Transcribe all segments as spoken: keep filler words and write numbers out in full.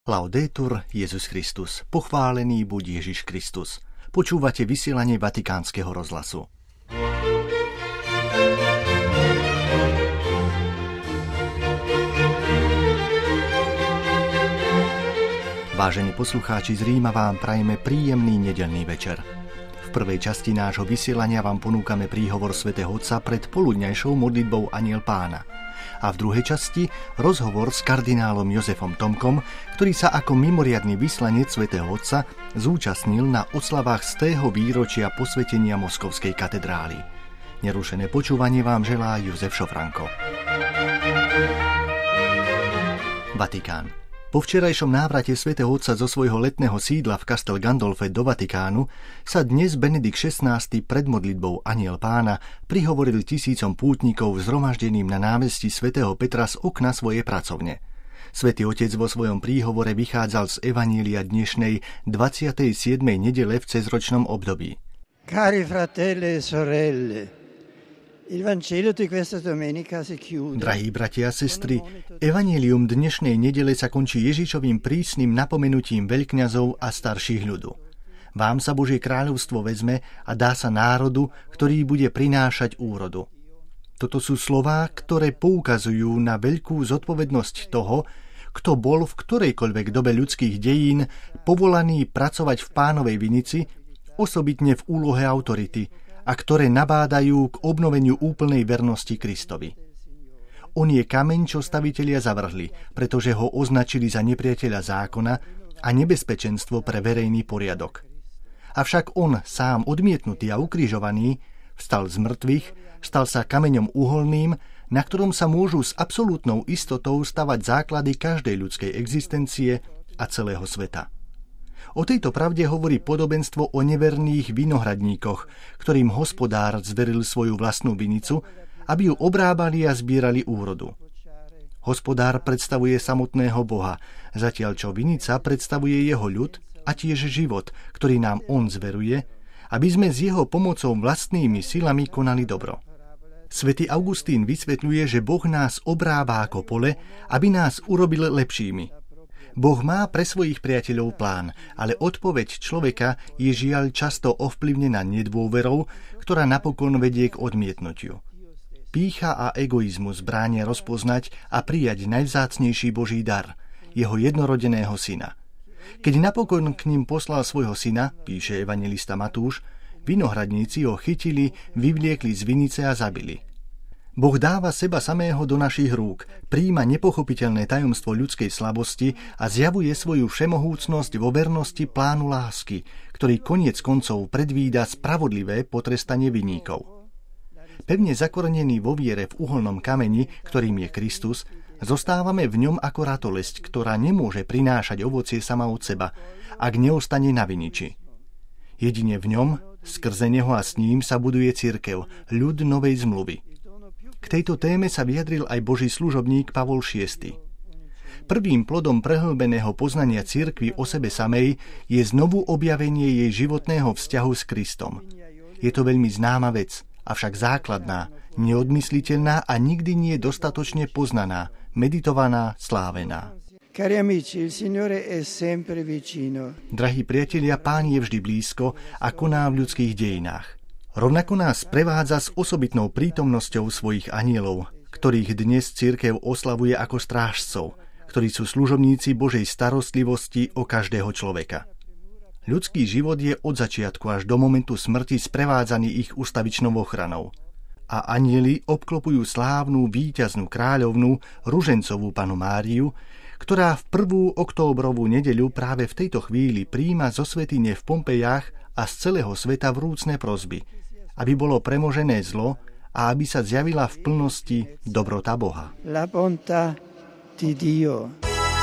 Laudetur Jesus Christus, pochválený buď Ježiš Kristus. Počúvate vysielanie Vatikánskeho rozhlasu. Vážení poslucháči, z Ríma vám prajeme príjemný nedeľný večer. V prvej časti nášho vysielania vám ponúkame príhovor svätého Otca pred poludňajšou modlitbou Anjel Pána. A v druhej časti rozhovor s kardinálom Jozefom Tomkom, ktorý sa ako mimoriadny vyslanec svätého Otca zúčastnil na oslavách stého výročia posvetenia Moskovskej katedrály. Nerušené počúvanie vám želá Jozef Šofranko. Vatikán. Po včerajšom návrate svätého Otca zo svojho letného sídla v Castel Gandolfe do Vatikánu sa dnes Benedikt šestnásty pred modlitbou Anjel Pána prihovoril tisícom pútnikov zhromaždeným na námestí svätého Petra z okna svojej pracovne. Svätý Otec vo svojom príhovore vychádzal z evanília dnešnej dvadsiatej siedmej nedele v cezročnom období. Cari fratelli e sorelle, Drahí bratia a sestry, evanjelium dnešnej nedele sa končí Ježišovým prísnym napomenutím veľkňazov a starších ľudu. Vám sa Božie kráľovstvo vezme a dá sa národu, ktorý bude prinášať úrodu. Toto sú slová, ktoré poukazujú na veľkú zodpovednosť toho, kto bol v ktorejkoľvek dobe ľudských dejín povolaný pracovať v Pánovej vinici, osobitne v úlohe autority, a ktoré nabádajú k obnoveniu úplnej vernosti Kristovi. On je kameň, čo stavitelia zavrhli, pretože ho označili za nepriateľa zákona a nebezpečenstvo pre verejný poriadok. Avšak on, sám odmietnutý a ukrižovaný, vstal z mŕtvych, stal sa kameňom uholným, na ktorom sa môžu s absolútnou istotou stavať základy každej ľudskej existencie a celého sveta. O tejto pravde hovorí podobenstvo o neverných vinohradníkoch, ktorým hospodár zveril svoju vlastnú vinicu, aby ju obrábali a zbierali úrodu. Hospodár predstavuje samotného Boha, zatiaľ čo vinica predstavuje jeho ľud a tiež život, ktorý nám on zveruje, aby sme s jeho pomocou vlastnými silami konali dobro. Svätý Augustín vysvetľuje, že Boh nás obrába ako pole, aby nás urobil lepšími. Boh má pre svojich priateľov plán, ale odpoveď človeka je žiaľ často ovplyvnená nedôverou, ktorá napokon vedie k odmietnutiu. Pýcha a egoizmus bránia rozpoznať a prijať najvzácnejší Boží dar, jeho jednorodeného syna. Keď napokon k ním poslal svojho syna, píše evanjelista Matúš, vinohradníci ho chytili, vyvliekli z vinice a zabili. Boh dáva seba samého do našich rúk, prijíma nepochopiteľné tajomstvo ľudskej slabosti a zjavuje svoju všemohúcnosť vo vernosti plánu lásky, ktorý koniec koncov predvída spravodlivé potrestanie vinníkov. Pevne zakorenený vo viere v uholnom kameni, ktorým je Kristus, zostávame v ňom ako ratolesť, ktorá nemôže prinášať ovocie sama od seba, ak neostane na viniči. Jedine v ňom, skrze neho a s ním sa buduje cirkev, ľud novej zmluvy. K tejto téme sa vyjadril aj Boží služobník Pavol šiesty. Prvým plodom prehlbeného poznania cirkvi o sebe samej je znovu objavenie jej životného vzťahu s Kristom. Je to veľmi známa vec, avšak základná, neodmysliteľná a nikdy nie dostatočne poznaná, meditovaná, slávená. Cari amici, il Signore è sempre vicino. Drahí priatelia, Pán je vždy blízko a koná v ľudských dejinách. Rovnako nás prevádza s osobitnou prítomnosťou svojich anjelov, ktorých dnes cirkev oslavuje ako strážcov, ktorí sú služobníci Božej starostlivosti o každého človeka. Ľudský život je od začiatku až do momentu smrti sprevádzaný ich ustavičnou ochranou. A anjeli obklopujú slávnu víťaznú kráľovnú ružencovú Pannu Máriu, ktorá v prvú októbrovú nedeľu práve v tejto chvíli prijíma zo svätyne v Pompejách a z celého sveta vrúcne prosby, aby bolo premožené zlo a aby sa zjavila v plnosti dobrota Boha. La bontà di Dio.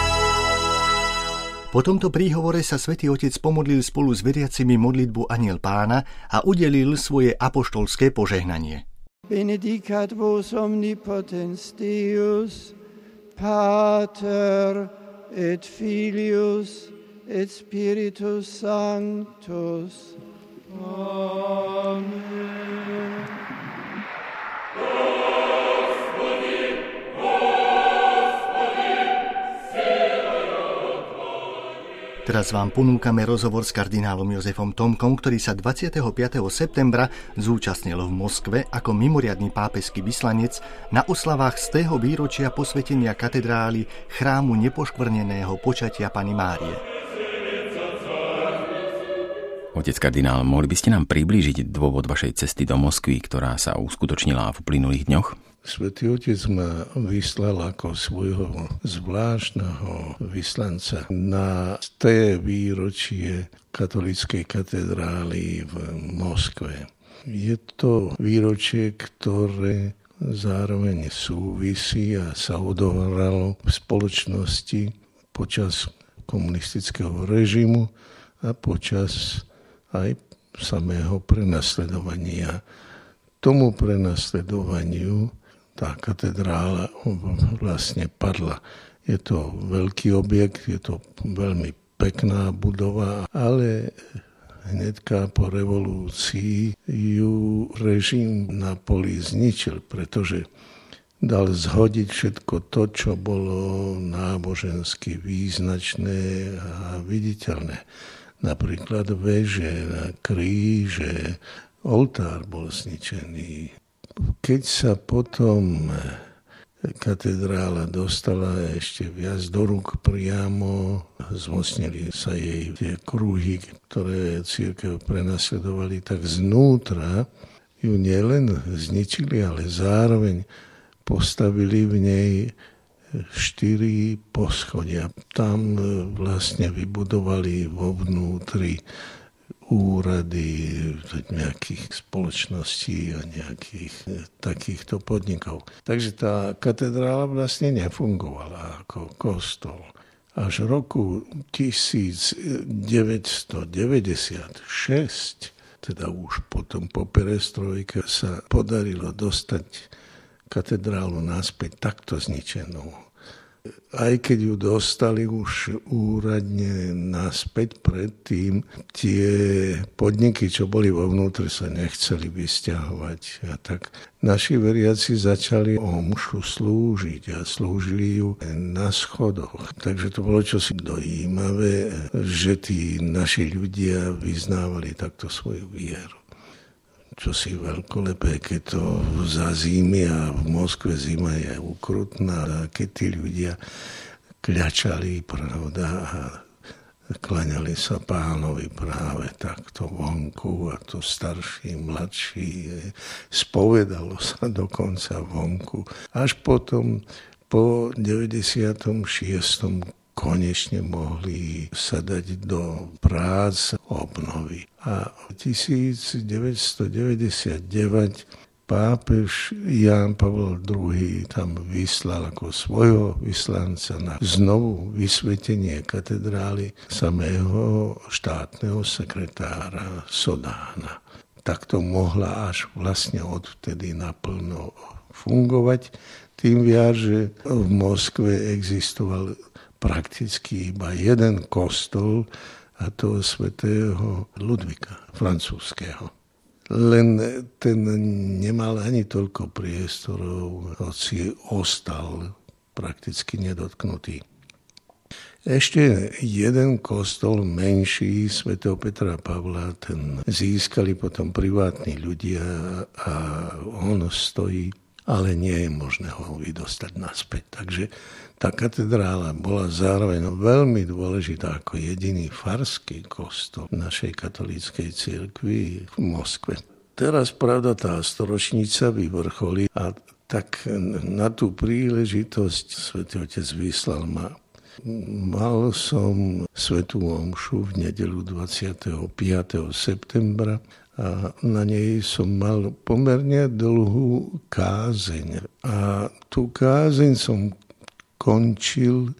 Po tomto príhovore sa Svätý Otec pomodlil spolu s veriacimi modlitbu Anjel Pána a udelil svoje apoštolské požehnanie. Benedicat vos omnipotens Deus, Pater et Filius et Spiritus Sanctus. Amen. Teraz vám ponúkame rozhovor s kardinálom Jozefom Tomkom, ktorý sa dvadsiateho piateho septembra zúčastnil v Moskve ako mimoriadny pápežský vyslanec na oslavách stého výročia posvetenia katedrály chrámu nepoškvrneného počatia Panny Márie. Otec kardinál, mohli by ste nám priblížiť dôvod vašej cesty do Moskvy, ktorá sa uskutočnila v uplynulých dňoch? Svätý Otec ma vyslal ako svojho zvláštneho vyslanca na sté výročie katolíckej katedrály v Moskve. Je to výročie, ktoré zároveň súvisí a sa odohralo v spoločnosti počas komunistického režimu a počas aj samého prenasledovania. Tomu prenasledovaniu tá katedrála vlastne padla. Je to veľký objekt, je to veľmi pekná budova, ale hnedka po revolúcii ju režim na poli zničil, pretože dal zhodiť všetko to, čo bolo nábožensky význačné a viditeľné. Napríklad veže, kríže, oltár bol zničený. Keď sa potom katedrála dostala ešte viac do rúk priamo, zmocnili sa jej tie kruhy, ktoré cirkev prenasledovali, tak znútra ju nielen zničili, ale zároveň postavili v nej štyri poschodia. Tam vlastne vybudovali vo vnútri úrady nejakých spoločností a nejakých takýchto podnikov. Takže tá katedrála vlastne nefungovala ako kostol. Až v roku devätnásťstodeväťdesiatšesť, teda už potom po perestrojke, sa podarilo dostať katedrálu naspäť takto zničenú. Aj keď ju dostali už úradne naspäť predtým, tie podniky, čo boli vo vnútri, sa nechceli vysťahovať. A tak naši veriaci začali omšu slúžiť a slúžili ju na schodoch. Takže to bolo čosi dojímavé, že tí naši ľudia vyznávali takto svoju vieru. Čosi veľkolepé, keď to za zimy, a v Moskve zima je ukrutná, a keď tí ľudia kľačali, pravda, a klaňali sa Pánovi práve takto vonku, a to starší, mladší, spovedalo sa dokonca vonku. Až potom po deväťdesiatom šiestom konečne mohli sa dať do prác obnovy. A v devätnásťstodeväťdesiatdeväť pápež Ján Pavol druhý. tam vyslal ako svojho vyslanca na znovu vysvetenie katedrály samého štátneho sekretára Sodána. Takto mohla až vlastne odvtedy naplno fungovať. Tým viac, že v Moskve existoval prakticky iba jeden kostol, a to svätého Ludvíka francúzskeho. Len ten nemal ani toľko priestorov, hoci ostal prakticky nedotknutý. Ešte jeden kostol menší svätého Petra a Pavla, ten získali potom privátni ľudia a on stojí, ale nie je možné ho vydostať naspäť. Takže tá katedrála bola zároveň veľmi dôležitá ako jediný farský kostol našej katolíckej cirkvi v Moskve. Teraz, pravda, tá storočnica vyvrcholí a tak na tú príležitosť Svätý Otec vyslal ma. Mal som svätú omšu v nedeľu dvadsiateho piateho septembra a na nej som mal pomerne dlhú kázeň. A tú kázeň som končil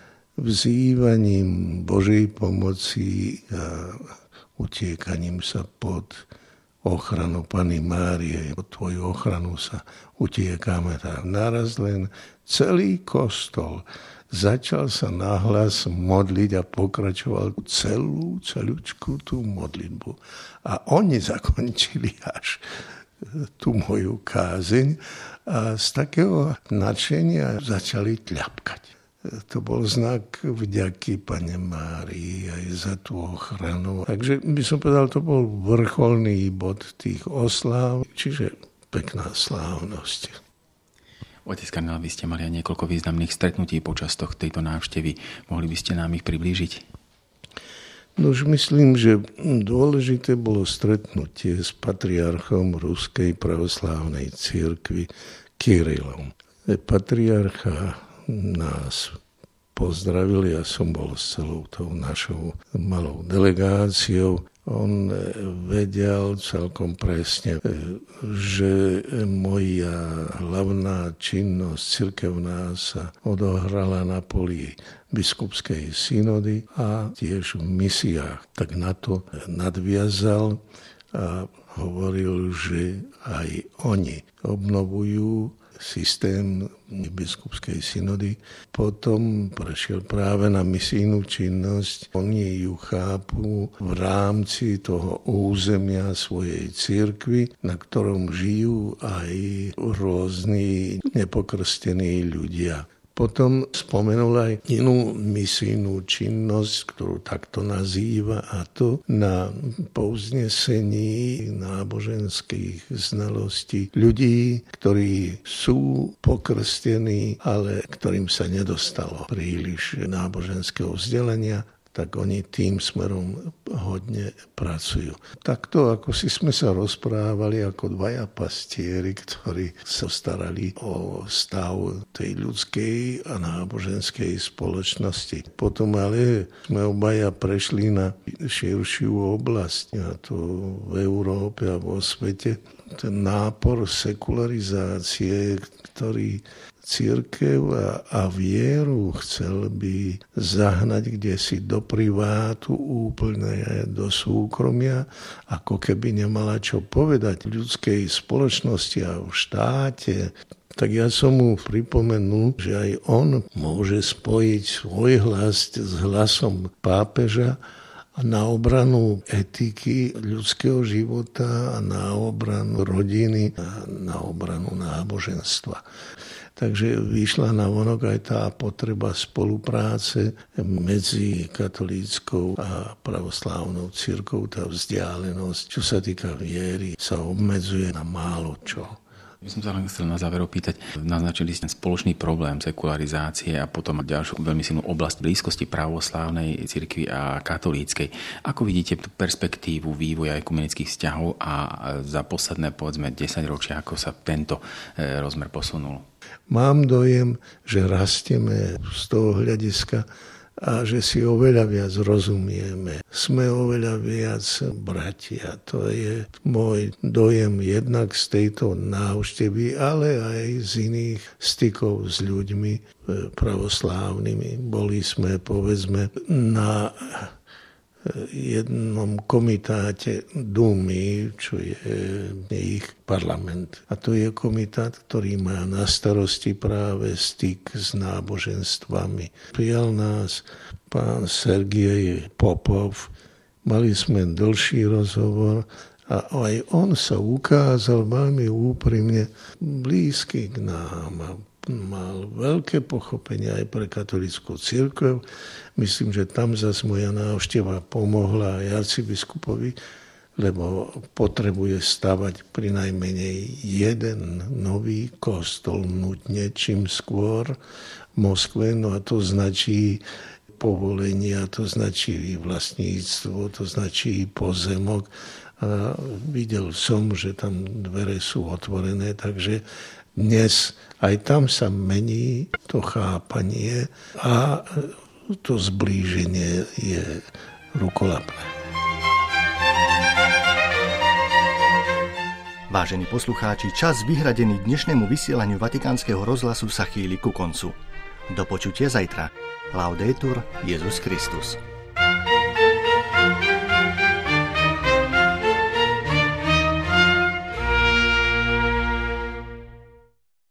vzývaním Božej pomoci a utiekaním sa pod ochranu Panny Márie. Pod tvoju ochranu sa utiekame. Tak naraz len celý kostol začal sa nahlas modliť a pokračoval celú, celúčku tú modlitbu. A oni zakončili až tú moju kázeň a z takého nadšenia začali tľapkať. to bol znak vďaky Pane Márii aj za tú ochranu. Takže by som povedal, to bol vrcholný bod tých osláv, čiže pekná slávnosť. Otec kardinál, vy ste mali aj niekoľko významných stretnutí počas tejto návštevy. Mohli by ste nám ich priblížiť? No už myslím, že dôležité bolo stretnutie s patriarchom Ruskej pravoslávnej cirkvi Kirilom. Patriarcha nás pozdravil, ja som bol s celou tou našou malou delegáciou. On vedel celkom presne, že moja hlavná činnosť cirkevná sa odohrala na poli biskupskej synody a tiež v misiách. Tak na to nadviazal a hovoril, že aj oni obnovujú systém biskupskej synody. Potom prešiel práve na misijnú činnosť. Oni ju chápu v rámci toho územia svojej cirkvi, na ktorom žijú aj rôzni nepokrstení ľudia. Potom spomenul aj inú misijnú činnosť, ktorú takto nazýva, a to na povznesení náboženských znalostí ľudí, ktorí sú pokrstení, ale ktorým sa nedostalo príliš náboženského vzdelania, tak oni tým smerom hodne pracujú. Takto, ako si sme sa rozprávali ako dvaja pastieri, ktorí sa starali o stav tej ľudskej a náboženskej spoločnosti. Potom ale sme obaja prešli na širšiu oblasť, a to v Európe a vo svete. Ten nápor sekularizácie, ktorý cirkev a, a vieru chcel by zahnať kdesi do privátu, úplne do súkromia, ako keby nemala čo povedať v ľudskej spoločnosti a v štáte. Tak ja som mu pripomenul, že aj on môže spojiť svoj hlas s hlasom pápeža a na obranu etiky ľudského života a na obranu rodiny a na obranu náboženstva. Takže vyšla na vonok aj tá potreba spolupráce medzi katolíckou a pravoslávnou cirkvou, tá vzdialenosť, čo sa týka viery, sa obmedzuje na málo čo. My som sa len chcel na záver opýtať, naznačili ste spoločný problém sekularizácie a potom ďalšiu veľmi silnú oblasť blízkosti pravoslávnej cirkvi a katolíckej. Ako vidíte tú perspektívu vývoja ekumenických vzťahov a za posledné, povedzme, desaťročia, ako sa tento rozmer posunul? Mám dojem, že rastieme z toho hľadiska a že si oveľa viac rozumieme. Sme oveľa viac bratia. To je môj dojem jednak z tejto návštevy, ale aj z iných stykov s ľuďmi pravoslávnymi. Boli sme, povedzme, na jednom komitáte Dumy, čo je ich parlament. A to je komitát, ktorý má na starosti práve styk s náboženstvami. Prijal nás pán Sergiej Popov, mali sme dlhší rozhovor a aj on sa ukázal veľmi úprimne blízky k nám. Mal veľké pochopenie aj pre katolícku cirkev. Myslím, že tam zase moja návšteva pomohla aj arcibiskupovi, lebo potrebuje stavať pri najmenej jeden nový kostol nutne, čím skôr v Moskve. No a to značí povolenia, to značí vlastníctvo, to značí pozemok. A videl som, že tam dvere sú otvorené, takže dnes aj tam sa mení to chápanie a to zblíženie je rukolapné. Vážení poslucháči, čas vyhradený dnešnému vysielaniu Vatikánskeho rozhlasu sa chýli ku koncu. Do počutia zajtra. Laudetur Jesus Christus.